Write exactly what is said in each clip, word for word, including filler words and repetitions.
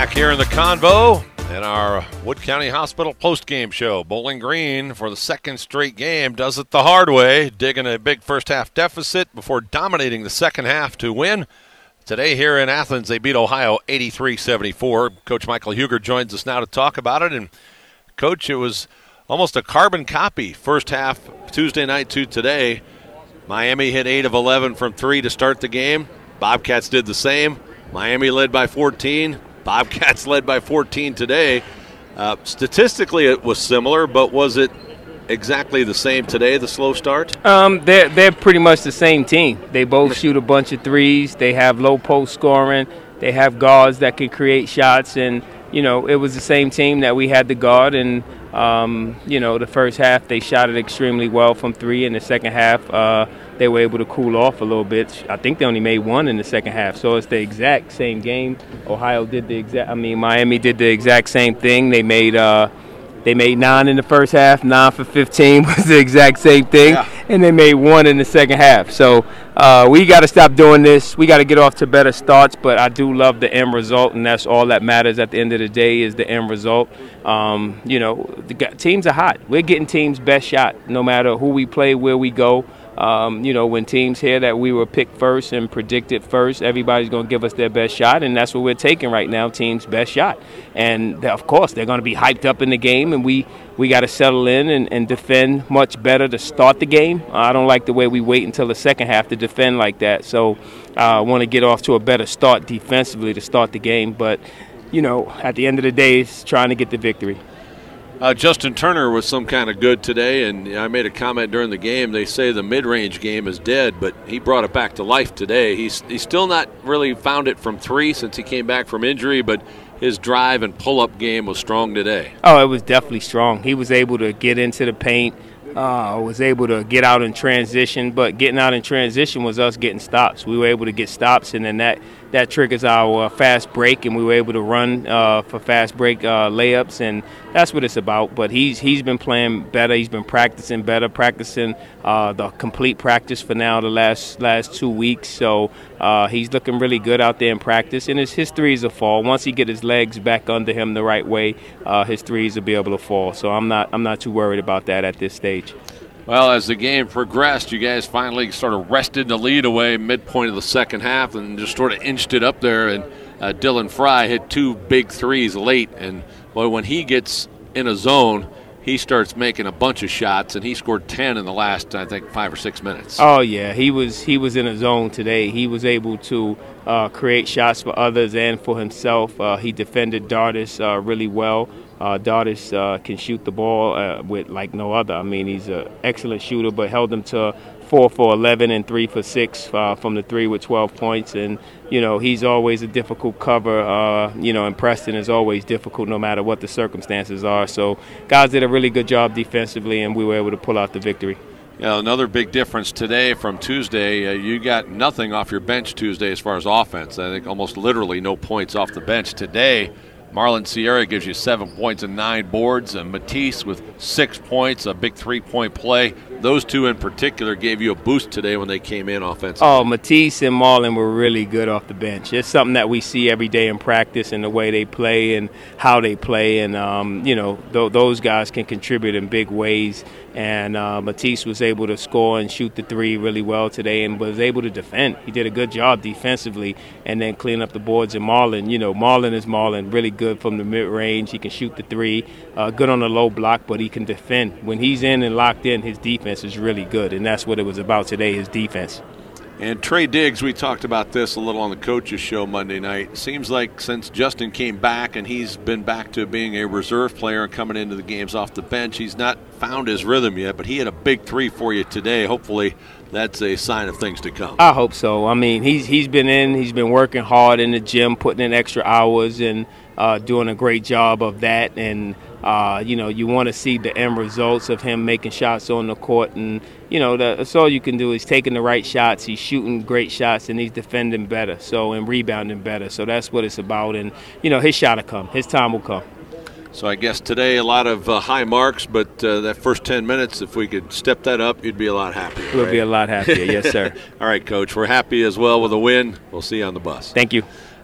Back here in the Convo in our Wood County Hospital postgame show. Bowling Green, for the second straight game, does it the hard way, digging a big first-half deficit before dominating the second half to win. Today here in Athens, they beat Ohio eighty-three seventy-four. Coach Michael Huger joins us now to talk about it. And, Coach, it was almost a carbon copy first half Tuesday night to today. Miami hit eight of eleven from three to start the game. Bobcats did the same. Miami led by fourteen. Bobcats led by fourteen today. Uh, statistically, it was similar, but was it exactly the same today, the slow start? Um, they're, they're pretty much the same team. They both shoot a bunch of threes. They have low post scoring. They have guards that can create shots. And, you know, it was the same team that we had to guard. And, um, you know, the first half they shot it extremely well from three. In the second half, uh, they were able to cool off a little bit. I think they only made one in the second half. So it's the exact same game. Ohio did the exact, I mean, Miami did the exact same thing. They made uh, they made nine in the first half, nine for fifteen was the exact same thing. Yeah. And they made one in the second half. So uh, we got to stop doing this. We got to get off to better starts, but I do love the end result, and that's all that matters at the end of the day is the end result. Um, you know, the teams are hot. We're getting teams' best shot no matter who we play, where we go. Um, you know, when teams hear that we were picked first and predicted first, everybody's going to give us their best shot, and that's what we're taking right now, team's best shot. And, of course, they're going to be hyped up in the game, and we, we got to settle in and, and defend much better to start the game. Uh, I don't like the way we wait until the second half to defend like that. So I uh, want to get off to a better start defensively to start the game. But, you know, at the end of the day, it's trying to get the victory. Uh, Justin Turner was some kind of good today, and I made a comment during the game. They say the mid-range game is dead, but he brought it back to life today. He's he's still not really found it from three since he came back from injury, but his drive and pull-up game was strong today. Oh, it was definitely strong. He was able to get into the paint, uh, was able to get out in transition, but getting out in transition was us getting stops. We were able to get stops, and then that, that triggers our uh, fast break, and we were able to run uh, for fast break uh, layups, and that's what it's about. But he's he's been playing better. He's been practicing better, practicing uh, the complete practice for now the last last two weeks. So uh, he's looking really good out there in practice, and his, his threes will fall. Once he get his legs back under him the right way, uh, his threes will be able to fall. So I'm not I'm not too worried about that at this stage. Well, as the game progressed, you guys finally sort of wrested the lead away midpoint of the second half and just sort of inched it up there. And uh, Dylan Fry hit two big threes late. And, boy, when he gets in a zone, he starts making a bunch of shots, and he scored ten in the last, I think, five or six minutes. Oh, yeah. He was he was in a zone today. He was able to uh, create shots for others and for himself. Uh, he defended Dardis uh, really well. Uh, Dardis uh, can shoot the ball uh, with like no other. I mean, he's an excellent shooter, but held him to four for eleven and three for six uh, from the three with twelve points. And, you know, he's always a difficult cover. Uh, you know, and Preston is always difficult no matter what the circumstances are. So guys did a really good job defensively, and we were able to pull out the victory. Yeah, another big difference today from Tuesday. Uh, you got nothing off your bench Tuesday as far as offense. I think almost literally no points off the bench. Today, Marlon Sierra gives you seven points and nine boards. And Matisse with six points, a big three-point play. Those two in particular gave you a boost today when they came in offensively. Oh, Matisse and Marlon were really good off the bench. It's something that we see every day in practice and the way they play and how they play. And, um, you know, th- those guys can contribute in big ways. And uh, Matisse was able to score and shoot the three really well today and was able to defend. He did a good job defensively and then clean up the boards. And Marlon, you know, Marlon is Marlon, really good from the mid-range. He can shoot the three, uh, good on the low block, but he can defend. When he's in and locked in, his defense is really good, and that's what it was about today, his defense. And Trey Diggs, we talked about this a little on the coaches show Monday night. Seems like since Justin came back and he's been back to being a reserve player and coming into the games off the bench, he's not found his rhythm yet, but he had a big three for you today. Hopefully that's a sign of things to come. I hope so. I mean, he's he's been in, he's been working hard in the gym, putting in extra hours and uh, doing a great job of that. And Uh, you know, you want to see the end results of him making shots on the court. And, you know, that's all you can do is taking the right shots. He's shooting great shots, and he's defending better, so and rebounding better. So that's what it's about. And, you know, his shot will come. His time will come. So I guess today a lot of uh, high marks, but uh, that first ten minutes, if we could step that up, you'd be a lot happier. We'll right? be a lot happier, yes, sir. All right, Coach. We're happy as well with a win. We'll see you on the bus. Thank you.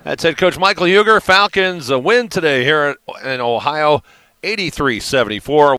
That's head coach Michael Huger. Falcons a win today here in Ohio, eighty-three seventy-four.